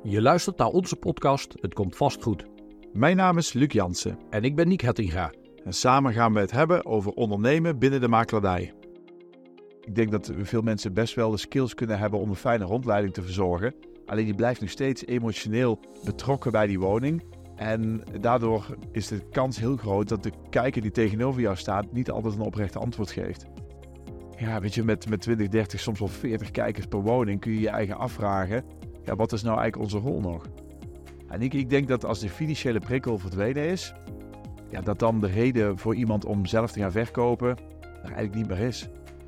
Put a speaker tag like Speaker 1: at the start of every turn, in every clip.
Speaker 1: Je luistert naar onze podcast Het Komt Vast Goed.
Speaker 2: Mijn naam is Luc Jansen
Speaker 1: En ik ben Niek Hettinga.
Speaker 2: en samen gaan we het hebben over ondernemen binnen de makelaardij. Ik denk dat veel mensen best wel de skills kunnen hebben om een fijne rondleiding te verzorgen. Alleen die blijft nog steeds emotioneel betrokken bij die woning. En daardoor is de kans heel groot dat de kijker die tegenover jou staat niet altijd een oprechte antwoord geeft. Ja, weet je, met 20, 30, soms wel 40 kijkers per woning kun je je eigen afvragen. Ja, wat is nou eigenlijk onze rol nog? En ik denk dat als de financiële prikkel verdwenen is, ja, dat dan de reden voor iemand om zelf te gaan verkopen er eigenlijk niet meer is.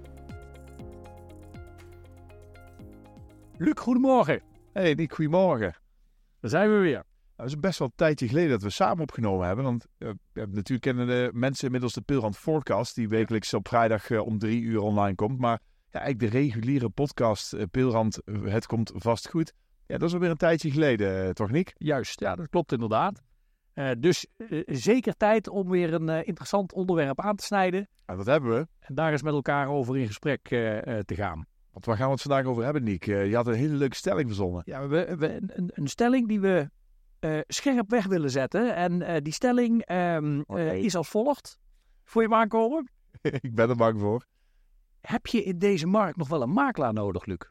Speaker 1: Luc, goedemorgen.
Speaker 2: Hey Nick, goedemorgen.
Speaker 1: Daar zijn we weer.
Speaker 2: Het is best wel een tijdje geleden dat we samen opgenomen hebben. Want natuurlijk kennen de mensen inmiddels de Pilrand Forecast, die wekelijks op vrijdag om 3 uur online komt. Maar ja, eigenlijk de reguliere podcast Pilrand, het komt vast goed. Ja, dat is alweer een tijdje geleden, toch Nick?
Speaker 1: Juist, ja, dat klopt inderdaad. Dus zeker tijd om weer een interessant onderwerp aan te snijden.
Speaker 2: Ja, dat hebben we.
Speaker 1: En daar eens met elkaar over in gesprek te gaan.
Speaker 2: Want waar gaan we het vandaag over hebben, Nick? Je had een hele leuke stelling verzonnen.
Speaker 1: Ja, we hebben een stelling die we scherp weg willen zetten. En die stelling is als volgt. Voor je hem aankomen?
Speaker 2: Ik ben er bang voor.
Speaker 1: Heb je in deze markt nog wel een makelaar nodig, Luc?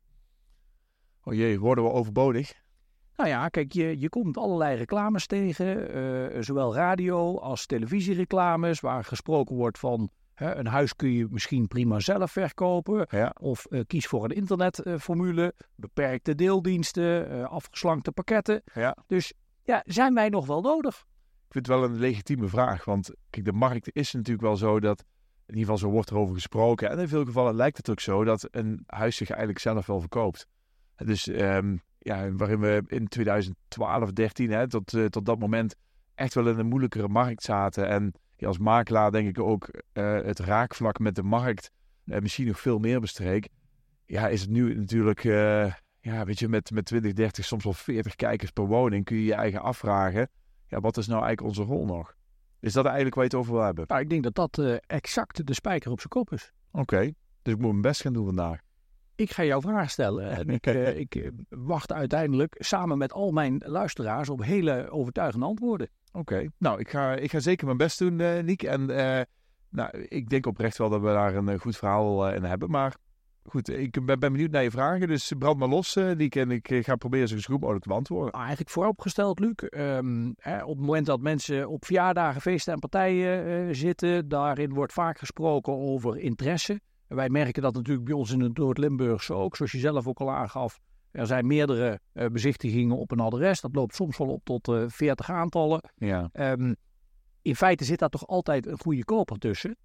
Speaker 2: Oh jee, worden we overbodig?
Speaker 1: Nou ja, kijk, je komt allerlei reclames tegen, zowel radio als televisiereclames, waar gesproken wordt van een huis kun je misschien prima zelf verkopen.
Speaker 2: Ja.
Speaker 1: Of kies voor een internetformule, beperkte deeldiensten, afgeslankte pakketten.
Speaker 2: Ja.
Speaker 1: Dus ja, zijn wij nog wel nodig?
Speaker 2: Ik vind het wel een legitieme vraag, want kijk, de markt is natuurlijk wel zo dat, in ieder geval zo wordt erover gesproken, en in veel gevallen lijkt het ook zo dat een huis zich eigenlijk zelf wel verkoopt. Dus waarin we in 2012, 13 tot dat moment echt wel in een moeilijkere markt zaten. En ja, als makelaar denk ik ook het raakvlak met de markt misschien nog veel meer bestreek. Ja, is het nu natuurlijk, weet je, met 20, 30, soms wel 40 kijkers per woning kun je je eigen afvragen. Ja, wat is nou eigenlijk onze rol nog? Is dat eigenlijk waar je het over wil hebben?
Speaker 1: Nou, ik denk dat dat exact de spijker op zijn kop is.
Speaker 2: Oké, dus ik moet mijn best gaan doen vandaag.
Speaker 1: Ik ga jou vragen stellen en ik wacht uiteindelijk samen met al mijn luisteraars op hele overtuigende antwoorden.
Speaker 2: Oké, nou ik ga zeker mijn best doen, Niek. En ik denk oprecht wel dat we daar een goed verhaal in hebben. Maar goed, ik ben benieuwd naar je vragen. Dus brand maar los, Niek. En ik ga proberen zo goed mogelijk te beantwoorden.
Speaker 1: Nou, eigenlijk vooropgesteld, Luc. Op het moment dat mensen op verjaardagen, feesten en partijen zitten, daarin wordt vaak gesproken over interesse. Wij merken dat natuurlijk bij ons in het Noord-Limburgse ook, zoals je zelf ook al aangaf. Er zijn meerdere bezichtigingen op een adres. Dat loopt soms wel op tot 40 aantallen.
Speaker 2: Ja.
Speaker 1: In feite zit daar toch altijd een goede koper tussen.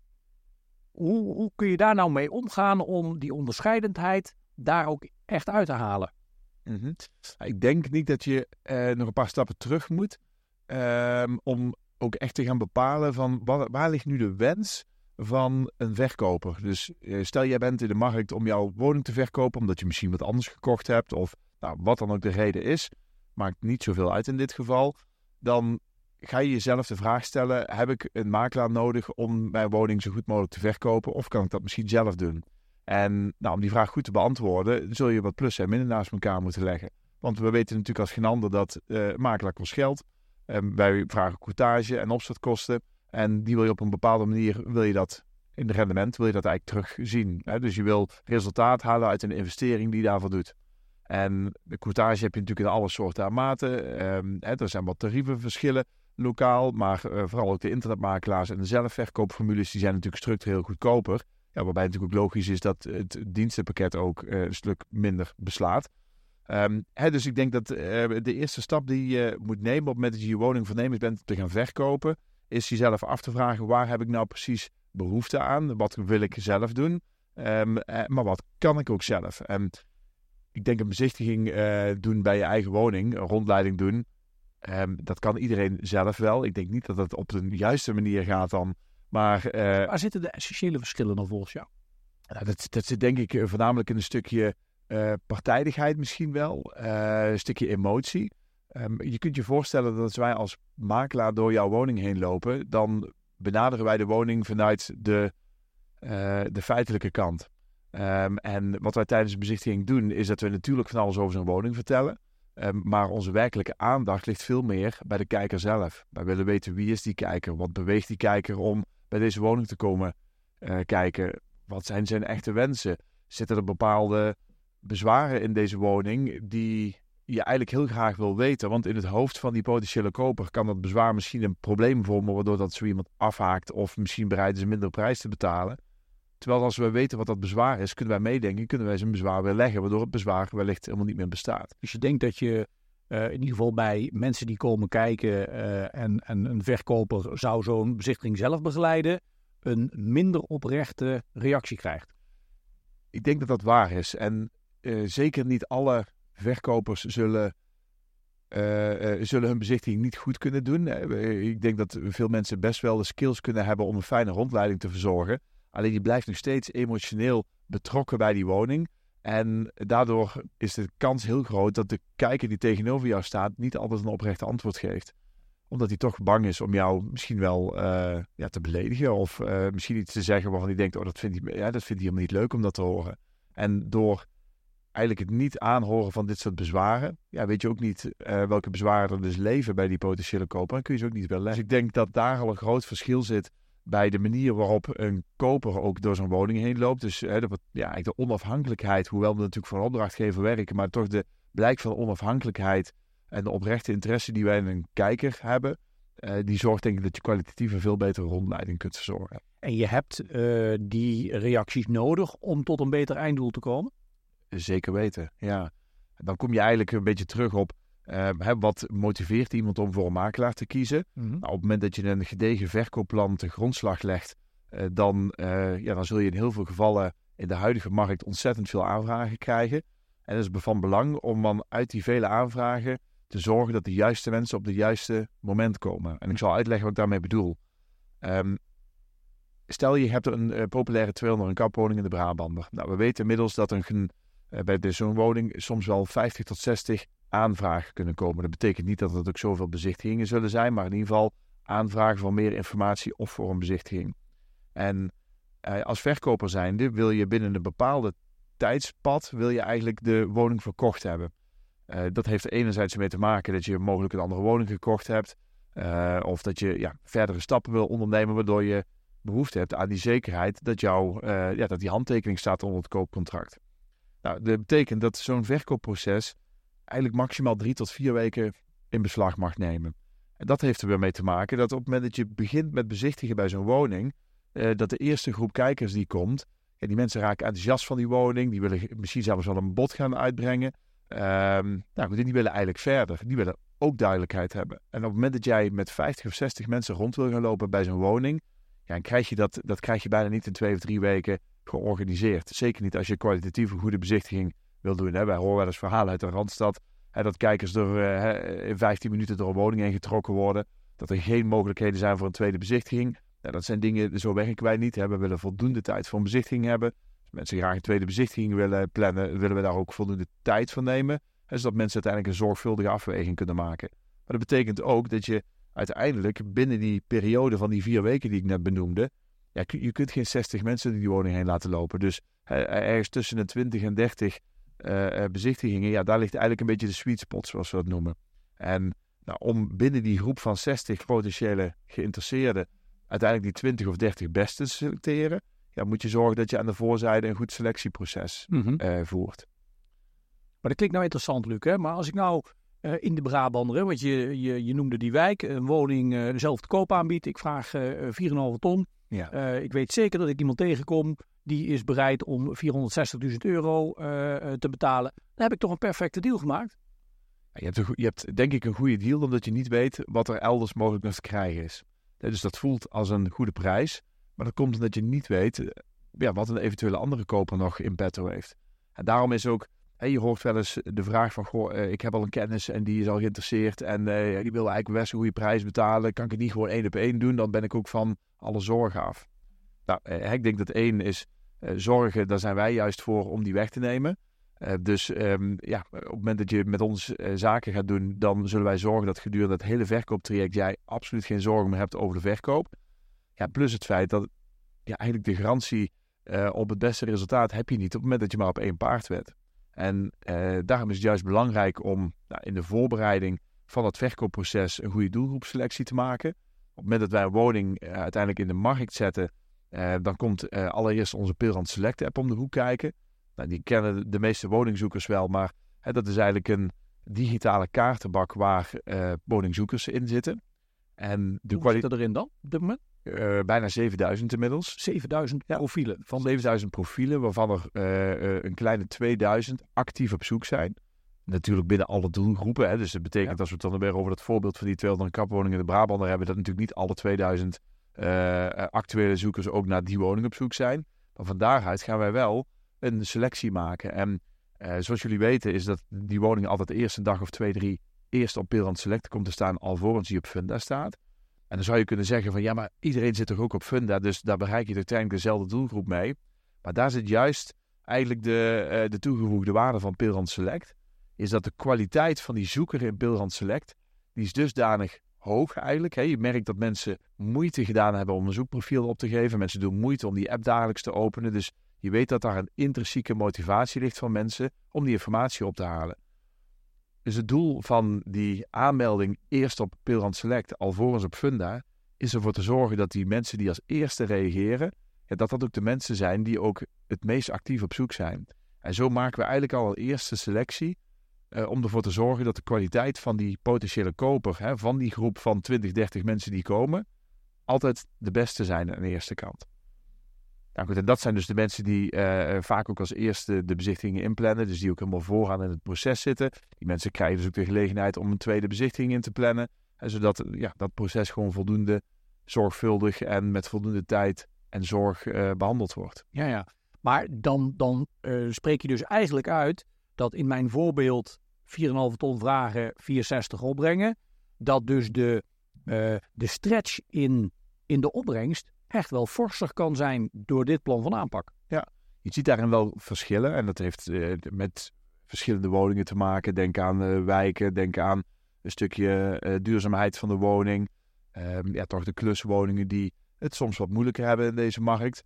Speaker 1: Hoe kun je daar nou mee omgaan om die onderscheidendheid daar ook echt uit te halen?
Speaker 2: Mm-hmm. Ik denk niet dat je nog een paar stappen terug moet om ook echt te gaan bepalen van waar ligt nu de wens van een verkoper. Dus stel jij bent in de markt om jouw woning te verkopen omdat je misschien wat anders gekocht hebt of wat dan ook de reden is, maakt niet zoveel uit in dit geval, dan ga je jezelf de vraag stellen, heb ik een makelaar nodig om mijn woning zo goed mogelijk te verkopen of kan ik dat misschien zelf doen? En om die vraag goed te beantwoorden, zul je wat plussen en minnen naast elkaar moeten leggen. Want we weten natuurlijk als geen ander dat makelaar kost geld. Wij vragen quotage en opstartkosten. En die wil je op een bepaalde manier, wil je dat in de rendement, wil je dat eigenlijk terugzien. Dus je wil resultaat halen uit een investering die je daarvoor doet. En de quotage heb je natuurlijk in alle soorten en maten. Er zijn wat tarievenverschillen lokaal, maar vooral ook de internetmakelaars en de zelfverkoopformules, die zijn natuurlijk structureel goedkoper. Ja, waarbij het natuurlijk ook logisch is dat het dienstenpakket ook een stuk minder beslaat. Dus ik denk dat de eerste stap die je moet nemen op het moment dat je je woning voornemens bent te gaan verkopen, is jezelf af te vragen, waar heb ik nou precies behoefte aan? Wat wil ik zelf doen? Maar wat kan ik ook zelf? Ik denk een bezichtiging doen bij je eigen woning, een rondleiding doen, dat kan iedereen zelf wel. Ik denk niet dat het op de juiste manier gaat dan. Maar
Speaker 1: waar zitten de essentiële verschillen dan volgens jou?
Speaker 2: Dat zit denk ik voornamelijk in een stukje partijdigheid misschien wel. Een stukje emotie. Je kunt je voorstellen dat als wij als makelaar door jouw woning heen lopen, dan benaderen wij de woning vanuit de feitelijke kant. En wat wij tijdens de bezichtiging doen, is dat we natuurlijk van alles over zo'n woning vertellen. Maar onze werkelijke aandacht ligt veel meer bij de kijker zelf. Wij willen weten wie is die kijker, wat beweegt die kijker om bij deze woning te komen kijken. Wat zijn zijn echte wensen? Zitten er bepaalde bezwaren in deze woning die je eigenlijk heel graag wil weten? Want in het hoofd van die potentiële koper kan dat bezwaar misschien een probleem vormen, waardoor dat zo iemand afhaakt of misschien bereid is een mindere prijs te betalen. Terwijl als we weten wat dat bezwaar is, kunnen wij meedenken, kunnen wij zijn bezwaar weer leggen, waardoor het bezwaar wellicht helemaal niet meer bestaat.
Speaker 1: Dus je denkt dat je in ieder geval bij mensen die komen kijken en een verkoper zou zo'n bezichtiging zelf begeleiden, een minder oprechte reactie krijgt.
Speaker 2: Ik denk dat dat waar is. En zeker niet alle verkopers zullen hun bezichtiging niet goed kunnen doen. Ik denk dat veel mensen best wel de skills kunnen hebben om een fijne rondleiding te verzorgen. Alleen die blijft nog steeds emotioneel betrokken bij die woning. En daardoor is de kans heel groot dat de kijker die tegenover jou staat niet altijd een oprecht antwoord geeft. Omdat hij toch bang is om jou misschien wel te beledigen. Of misschien iets te zeggen waarvan hij denkt, dat vindt hij helemaal niet leuk om dat te horen. En door eigenlijk het niet aanhoren van dit soort bezwaren, weet je ook niet welke bezwaren er dus leven bij die potentiële koper. En kun je ze ook niet weerleggen. Dus ik denk dat daar al een groot verschil zit bij de manier waarop een koper ook door zo'n woning heen loopt. Dus eigenlijk de onafhankelijkheid, hoewel we natuurlijk voor een opdrachtgever werken, maar toch de blijk van onafhankelijkheid en de oprechte interesse die wij in een kijker hebben, die zorgt denk ik dat je kwalitatief een veel betere rondleiding kunt verzorgen.
Speaker 1: En je hebt die reacties nodig om tot een beter einddoel te komen?
Speaker 2: Zeker weten, ja. Dan kom je eigenlijk een beetje terug op wat motiveert iemand om voor een makelaar te kiezen.
Speaker 1: Mm-hmm.
Speaker 2: Nou, op het moment dat je een gedegen verkoopplan ten grondslag legt, dan zul je in heel veel gevallen in de huidige markt ontzettend veel aanvragen krijgen. En het is van belang om dan uit die vele aanvragen te zorgen dat de juiste mensen op het juiste moment komen. En ik zal uitleggen wat ik daarmee bedoel. Stel je hebt een populaire 200 kapwoning in de Brabander. Nou, we weten inmiddels dat bij zo'n woning soms wel 50 tot 60 aanvragen kunnen komen. Dat betekent niet dat er ook zoveel bezichtigingen zullen zijn, maar in ieder geval aanvragen voor meer informatie of voor een bezichtiging. En als verkoper zijnde wil je binnen een bepaalde tijdspad eigenlijk de woning verkocht hebben. Dat heeft er enerzijds mee te maken dat je mogelijk een andere woning gekocht hebt. Of dat je verdere stappen wil ondernemen waardoor je behoefte hebt aan die zekerheid dat dat die handtekening staat onder het koopcontract. Nou, dat betekent dat zo'n verkoopproces eigenlijk maximaal 3 tot 4 weken in beslag mag nemen. En dat heeft er weer mee te maken dat op het moment dat je begint met bezichtigen bij zo'n woning, dat de eerste groep kijkers die komt, die mensen raken enthousiast van die woning, die willen misschien zelfs wel een bod gaan uitbrengen. Die willen eigenlijk verder. Die willen ook duidelijkheid hebben. En op het moment dat jij met 50 of 60 mensen rond wil gaan lopen bij zo'n woning, dan krijg je dat krijg je bijna niet in 2 of 3 weken georganiseerd. Zeker niet als je kwalitatief een goede bezichtiging wil doen. Wij horen wel eens verhalen uit de Randstad, dat kijkers in 15 minuten door een woning heen getrokken worden, dat er geen mogelijkheden zijn voor een tweede bezichtiging. Dat zijn dingen, zo werken wij niet. We willen voldoende tijd voor een bezichtiging hebben. Als mensen graag een tweede bezichtiging willen plannen, willen we daar ook voldoende tijd voor nemen. Zodat mensen uiteindelijk een zorgvuldige afweging kunnen maken. Maar dat betekent ook dat je uiteindelijk binnen die periode van die 4 weken die ik net benoemde, je kunt geen 60 mensen door die woning heen laten lopen. Dus ergens tussen de 20 en 30 bezichtigingen, daar ligt eigenlijk een beetje de sweet spot, zoals we dat noemen. En om binnen die groep van 60 potentiële geïnteresseerden uiteindelijk die 20 of 30 beste te selecteren, moet je zorgen dat je aan de voorzijde een goed selectieproces voert.
Speaker 1: Maar dat klinkt nou interessant, Luc. Hè? Maar als ik nou in de Brabander, want je noemde die wijk, een woning zelf te koop aanbiedt. Ik vraag 4,5 ton.
Speaker 2: Ja.
Speaker 1: Ik weet zeker dat ik iemand tegenkom die is bereid om €460.000 te betalen. Dan heb ik toch een perfecte deal gemaakt.
Speaker 2: Je hebt denk ik een goede deal, omdat je niet weet wat er elders mogelijk nog te krijgen is. Dus dat voelt als een goede prijs. Maar dat komt omdat je niet weet wat een eventuele andere koper nog in petto heeft. En daarom is ook, je hoort wel eens de vraag van, ik heb al een kennis en die is al geïnteresseerd en die wil eigenlijk best een goede prijs betalen. Kan ik het niet gewoon 1 op 1 doen? Dan ben ik ook van alle zorgen af. Nou, ik denk dat 1 is zorgen, daar zijn wij juist voor om die weg te nemen. Dus op het moment dat je met ons zaken gaat doen, dan zullen wij zorgen dat gedurende het hele verkooptraject jij absoluut geen zorgen meer hebt over de verkoop. Plus het feit dat eigenlijk de garantie op het beste resultaat heb je niet op het moment dat je maar op 1 paard wedt. En daarom is het juist belangrijk om in de voorbereiding van het verkoopproces een goede doelgroepselectie te maken. Op het moment dat wij een woning uiteindelijk in de markt zetten, dan komt allereerst onze Peelrand Select app om de hoek kijken. Nou, die kennen de meeste woningzoekers wel, maar dat is eigenlijk een digitale kaartenbak waar woningzoekers in zitten. En
Speaker 1: Hoeveel zitten erin dan op dit moment?
Speaker 2: Bijna 7000 inmiddels.
Speaker 1: 7000 profielen.
Speaker 2: Van 7000 profielen, waarvan er een kleine 2000 actief op zoek zijn. Natuurlijk binnen alle doelgroepen. Hè. Dus dat betekent, als we het dan weer over dat voorbeeld van die 200 kapwoningen in de Brabander hebben, dat natuurlijk niet alle 2000 actuele zoekers ook naar die woning op zoek zijn. Maar van daaruit gaan wij wel een selectie maken. En zoals jullie weten is dat die woning altijd eerst een dag of 2, 3 eerst op Peelrand Select komt te staan, alvorens die op Funda staat. En dan zou je kunnen zeggen van ja, maar iedereen zit toch ook op Funda, dus daar bereik je uiteindelijk dezelfde doelgroep mee. Maar daar zit juist eigenlijk de toegevoegde waarde van Peelrand Select, is dat de kwaliteit van die zoeker in Peelrand Select, die is dusdanig hoog eigenlijk. Hè. Je merkt dat mensen moeite gedaan hebben om een zoekprofiel op te geven. Mensen doen moeite om die app dagelijks te openen. Dus je weet dat daar een intrinsieke motivatie ligt van mensen om die informatie op te halen. Dus het doel van die aanmelding eerst op Peelrand Select, alvorens op Funda, is ervoor te zorgen dat die mensen die als eerste reageren, dat ook de mensen zijn die ook het meest actief op zoek zijn. En zo maken we eigenlijk al een eerste selectie om ervoor te zorgen dat de kwaliteit van die potentiële koper, van die groep van 20, 30 mensen die komen, altijd de beste zijn aan de eerste kant. Nou goed, en dat zijn dus de mensen die vaak ook als eerste de bezichtigingen inplannen. Dus die ook helemaal vooraan in het proces zitten. Die mensen krijgen dus ook de gelegenheid om een tweede bezichtiging in te plannen. Zodat dat proces gewoon voldoende zorgvuldig en met voldoende tijd en zorg behandeld wordt.
Speaker 1: Ja. Maar dan spreek je dus eigenlijk uit dat in mijn voorbeeld 4,5 ton vragen, 64 opbrengen. Dat dus de stretch in de opbrengst echt wel forser kan zijn door dit plan van aanpak.
Speaker 2: Ja, je ziet daarin wel verschillen. En dat heeft met verschillende woningen te maken. Denk aan wijken, denk aan een stukje duurzaamheid van de woning. Toch de kluswoningen die het soms wat moeilijker hebben in deze markt.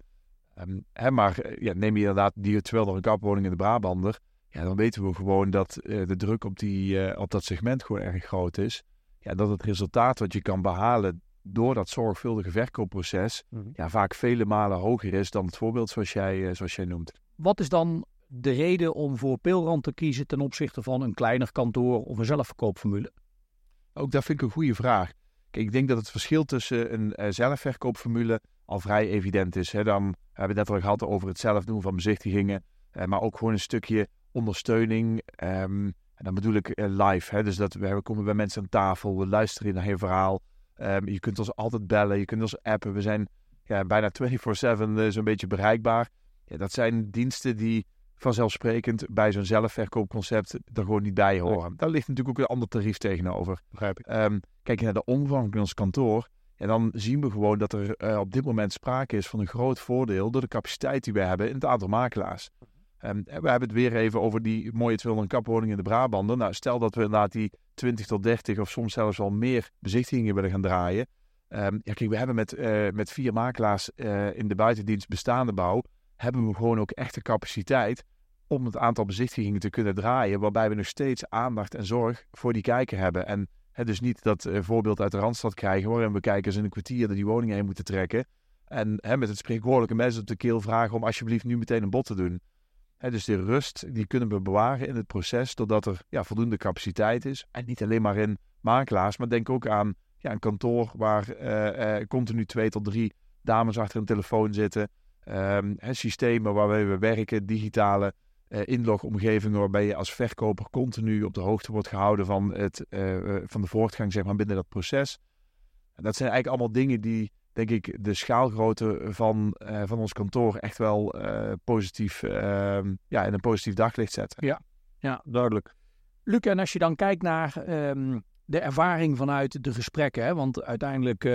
Speaker 2: Maar neem je inderdaad die 200 kapwoningen in de Brabander. Ja, dan weten we gewoon dat de druk op dat segment gewoon erg groot is. Ja, dat het resultaat wat je kan behalen door dat zorgvuldige verkoopproces vaak vele malen hoger is dan het voorbeeld zoals jij noemt.
Speaker 1: Wat is dan de reden om voor Peelrand te kiezen ten opzichte van een kleiner kantoor of een zelfverkoopformule?
Speaker 2: Ook dat vind ik een goede vraag. Kijk, ik denk dat het verschil tussen een zelfverkoopformule al vrij evident is. Hè. Dan hebben we het net al gehad over het zelf doen van bezichtigingen, maar ook gewoon een stukje ondersteuning. En dan bedoel ik live. Hè. Dus we komen bij mensen aan tafel, we luisteren naar je verhaal. Je kunt ons altijd bellen, je kunt ons appen. We zijn bijna 24/7 zo'n beetje bereikbaar. Ja, dat zijn diensten die vanzelfsprekend bij zo'n zelfverkoopconcept er gewoon niet bij horen. Nee. Daar ligt natuurlijk ook een ander tarief tegenover.
Speaker 1: Begrijp ik.
Speaker 2: Kijk je naar de omvang van ons kantoor, dan zien we gewoon dat er op dit moment sprake is van een groot voordeel door de capaciteit die we hebben in het aantal makelaars. We hebben het weer even over die mooie 200 kapwoningen in de Brabander. Nou, stel dat we inderdaad die 20 tot 30 of soms zelfs wel meer bezichtigingen willen gaan draaien. Kijk, we hebben met 4 makelaars in de buitendienst bestaande bouw, hebben we gewoon ook echt de capaciteit om het aantal bezichtigingen te kunnen draaien, waarbij we nog steeds aandacht en zorg voor die kijker hebben. En dus niet dat voorbeeld uit de Randstad krijgen, waarin we kijkers in een kwartier door die woningen heen moeten trekken. En met het spreekwoordelijke mes op de keel vragen om alsjeblieft nu meteen een bod te doen. Dus de rust, die kunnen we bewaren in het proces, totdat er voldoende capaciteit is. En niet alleen maar in makelaars, maar denk ook aan een kantoor waar continu 2 tot 3 dames achter een telefoon zitten. Systemen waarmee we werken, digitale inlogomgevingen waarbij je als verkoper continu op de hoogte wordt gehouden van de voortgang zeg maar, binnen dat proces. En dat zijn eigenlijk allemaal dingen die, denk ik, de schaalgrootte van ons kantoor echt wel positief in een positief daglicht zetten.
Speaker 1: Ja, duidelijk. Luc, en als je dan kijkt naar de ervaring vanuit de gesprekken, hè, want uiteindelijk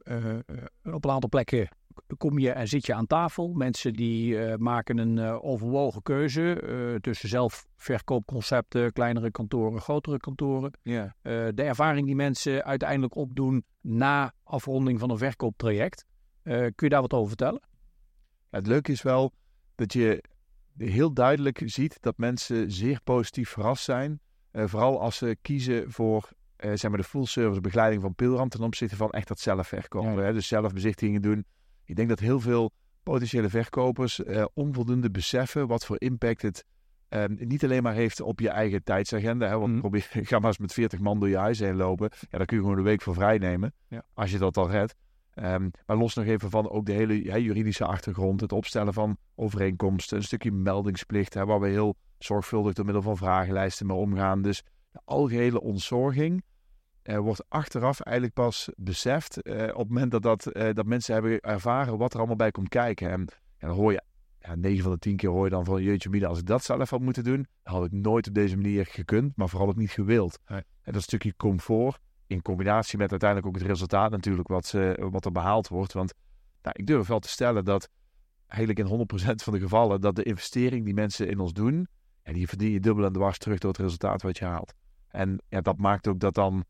Speaker 1: op een aantal plekken kom je en zit je aan tafel. Mensen die maken een overwogen keuze tussen zelfverkoopconcepten, kleinere kantoren, grotere kantoren.
Speaker 2: Ja.
Speaker 1: De ervaring die mensen uiteindelijk opdoen na afronding van een verkooptraject. Kun je daar wat over vertellen?
Speaker 2: Het leuke is wel dat je heel duidelijk ziet dat mensen zeer positief verrast zijn. Vooral als ze kiezen voor zeg maar de full service begeleiding van Pilrand ten opzichte van echt dat zelf verkopen.
Speaker 1: Ja.
Speaker 2: Hè? Dus zelf bezichtigingen doen. Ik denk dat heel veel potentiële verkopers onvoldoende beseffen wat voor impact het niet alleen maar heeft op je eigen tijdsagenda. Hè? Want ga maar eens met 40 man door je huis heen lopen. Ja, daar kun je gewoon een week voor vrij nemen. Ja. Als je dat al redt. Maar los nog even van ook de hele juridische achtergrond. Het opstellen van overeenkomsten. Een stukje meldingsplicht. Hè, waar we heel zorgvuldig door middel van vragenlijsten mee omgaan. Dus de algehele ontzorging wordt achteraf eigenlijk pas beseft. Op het moment dat mensen hebben ervaren wat er allemaal bij komt kijken. En dan hoor je 9 van de 10 keer hoor je dan van jeetje mina, als ik dat zelf had moeten doen, dan had ik nooit op deze manier gekund, maar vooral ook niet gewild. Nee. En dat stukje comfort, in combinatie met uiteindelijk ook het resultaat natuurlijk wat er behaald wordt. Want ik durf wel te stellen dat eigenlijk in 100% van de gevallen dat de investering die mensen in ons doen, die verdien je dubbel en dwars terug door het resultaat wat je haalt. En dat maakt ook dat dan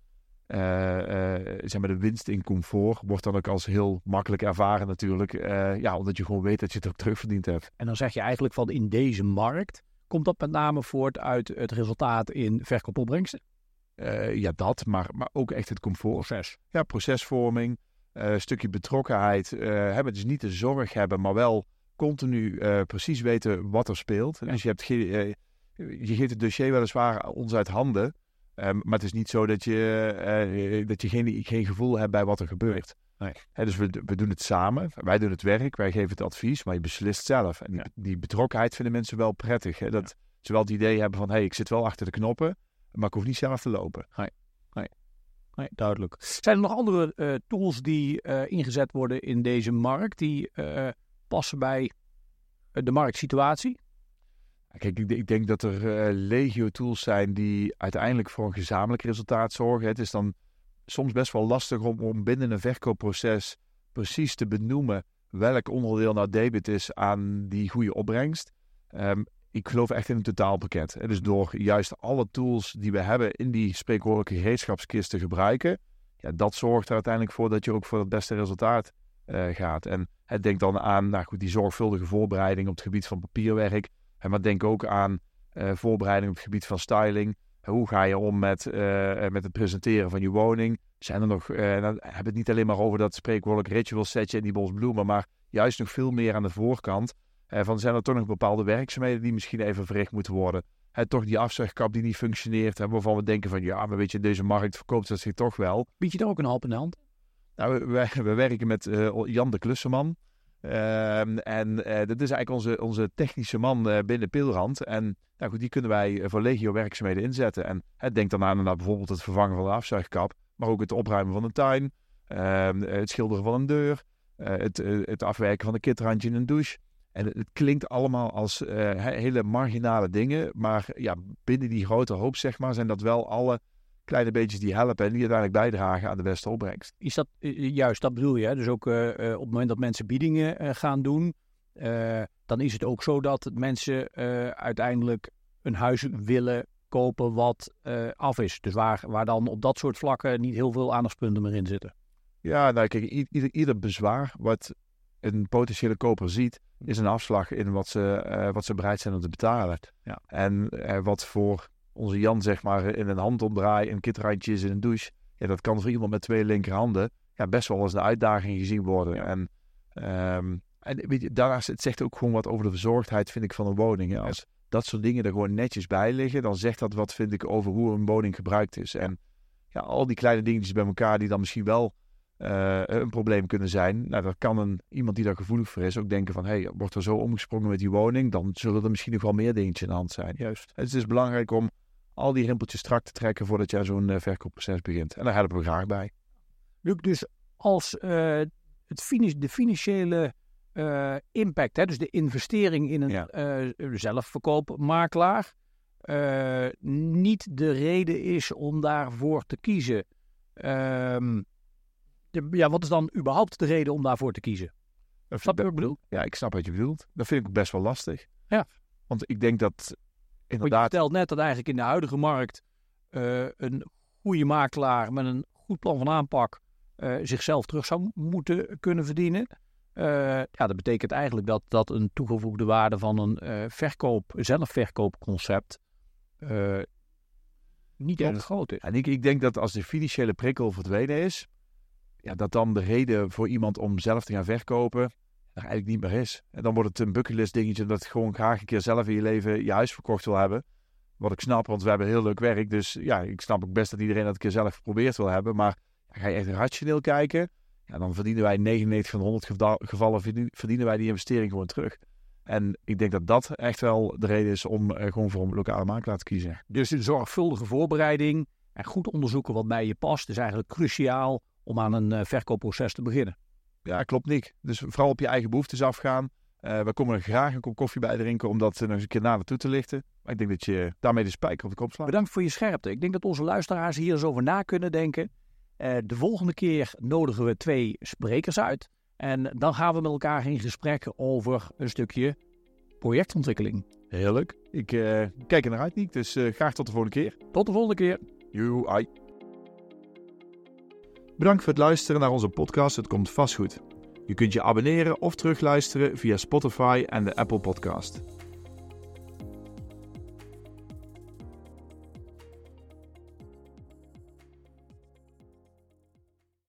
Speaker 2: zeg maar de winst in comfort wordt dan ook als heel makkelijk ervaren natuurlijk. Omdat je gewoon weet dat je het ook terugverdiend hebt.
Speaker 1: En dan zeg je eigenlijk van in deze markt, komt dat met name voort uit het resultaat in verkoopopbrengsten?
Speaker 2: Dat, maar ook echt het comfort.
Speaker 1: Proces.
Speaker 2: Ja, procesvorming, een stukje betrokkenheid. Dus niet de zorg hebben, maar wel continu precies weten wat er speelt. Ja. Dus je geeft het dossier weliswaar ons uit handen. Maar het is niet zo dat je geen gevoel hebt bij wat er gebeurt. Nee. Dus we doen het samen. Wij doen het werk, wij geven het advies, maar je beslist zelf. En die betrokkenheid vinden mensen wel prettig. Hè? Dat ze wel het idee hebben van, ik zit wel achter de knoppen, maar ik hoef niet zelf te lopen.
Speaker 1: Nee, duidelijk. Zijn er nog andere tools die ingezet worden in deze markt, die passen bij de marktsituatie?
Speaker 2: Kijk, ik denk dat er legio tools zijn die uiteindelijk voor een gezamenlijk resultaat zorgen. Het is dan soms best wel lastig om binnen een verkoopproces precies te benoemen welk onderdeel nou debit is aan die goede opbrengst. Ik geloof echt in een totaalpakket. Dus door juist alle tools die we hebben in die spreekwoordelijke gereedschapskist te gebruiken, dat zorgt er uiteindelijk voor dat je ook voor het beste resultaat gaat. En denk dan aan die zorgvuldige voorbereiding op het gebied van papierwerk. Maar denk ook aan voorbereiding op het gebied van styling. Hoe ga je om met het presenteren van je woning? Zijn er nog, dan hebben we het niet alleen maar over dat spreekwoordelijk ritual setje en die bos bloemen, maar juist nog veel meer aan de voorkant. Zijn er toch nog bepaalde werkzaamheden die misschien even verricht moeten worden? Toch die afzuigkap die niet functioneert, waarvan we denken van maar weet je, deze markt verkoopt dat zich toch wel.
Speaker 1: Bied je daar ook een hulp in de hand?
Speaker 2: Nou, we werken met Jan de Klusseman. Dat is eigenlijk onze technische man binnen Pilrand. En die kunnen wij voor legio werkzaamheden inzetten. En denk dan aan bijvoorbeeld het vervangen van de afzuigkap, maar ook het opruimen van een tuin, het schilderen van een deur, het afwerken van een kitrandje in een douche. En het klinkt allemaal als hele marginale dingen, maar binnen die grote hoop zeg maar zijn dat wel alle kleine beetjes die helpen en die uiteindelijk bijdragen aan de beste opbrengst.
Speaker 1: Is dat juist, dat bedoel je? Hè? Dus ook op het moment dat mensen biedingen gaan doen, dan is het ook zo dat mensen uiteindelijk een huis willen kopen wat af is. Dus waar dan op dat soort vlakken niet heel veel aandachtspunten meer in zitten. Ja,
Speaker 2: kijk, ieder bezwaar wat een potentiële koper ziet, is een afslag in wat ze bereid zijn om te betalen. Ja. En wat voor onze Jan, zeg maar, in een handomdraai, een kitrandje is in een douche. Dat kan voor iemand met 2 linkerhanden best wel als een uitdaging gezien worden. Ja. En weet je, daarnaast, het zegt ook gewoon wat over de verzorgdheid, vind ik, van een woning. Hè. Als dat soort dingen er gewoon netjes bij liggen, dan zegt dat wat, vind ik, over hoe een woning gebruikt is. En al die kleine dingetjes bij elkaar die dan misschien wel een probleem kunnen zijn. Dat kan iemand die daar gevoelig voor is ook denken van, wordt er zo omgesprongen met die woning, dan zullen er misschien nog wel meer dingetjes in de hand zijn. Juist. Het is belangrijk om al die rimpeltjes strak te trekken voordat je aan zo'n verkoopproces begint. En daar helpen we graag bij.
Speaker 1: Luc, dus als de financiële impact, dus de investering in een zelfverkoopmakelaar, niet de reden is om daarvoor te kiezen. Wat is dan überhaupt de reden om daarvoor te kiezen? Snap je wat ik bedoel?
Speaker 2: Ja, ik snap wat je bedoelt. Dat vind ik best wel lastig.
Speaker 1: Ja.
Speaker 2: Want ik denk dat inderdaad...
Speaker 1: Je vertelt net dat eigenlijk in de huidige markt een goede makelaar met een goed plan van aanpak zichzelf terug zou moeten kunnen verdienen. dat betekent eigenlijk dat een toegevoegde waarde van een zelfverkoopconcept niet erg groot is.
Speaker 2: En ik denk dat als de financiële prikkel verdwenen is, dat dan de reden voor iemand om zelf te gaan verkopen er eigenlijk niet meer is. En dan wordt het een bucketlist dingetje dat je gewoon graag een keer zelf in je leven je huis verkocht wil hebben. Wat ik snap, want we hebben heel leuk werk. Dus ik snap ook best dat iedereen dat een keer zelf geprobeerd wil hebben. Maar ga je echt rationeel kijken, dan verdienen wij 99 van 100 gevallen verdienen wij die investering gewoon terug. En ik denk dat dat echt wel de reden is om gewoon voor een lokale makelaar te kiezen.
Speaker 1: Dus een zorgvuldige voorbereiding en goed onderzoeken wat bij je past is eigenlijk cruciaal om aan een verkoopproces te beginnen.
Speaker 2: Ja, klopt Nick. Dus vooral op je eigen behoeftes afgaan. We komen er graag een kop koffie bij drinken om dat nog eens een keer nader toe te lichten. Maar ik denk dat je daarmee de spijker op de kop slaat.
Speaker 1: Bedankt voor je scherpte. Ik denk dat onze luisteraars hier eens over na kunnen denken. De volgende keer nodigen we 2 sprekers uit. En dan gaan we met elkaar in gesprek over een stukje projectontwikkeling.
Speaker 2: Heerlijk. Ik kijk er naar uit, Nick. Dus graag tot de volgende keer.
Speaker 1: Tot de volgende keer.
Speaker 2: Ai. Bedankt voor het luisteren naar onze podcast Het Komt Vast Goed. Je kunt je abonneren of terugluisteren via Spotify en de Apple Podcast.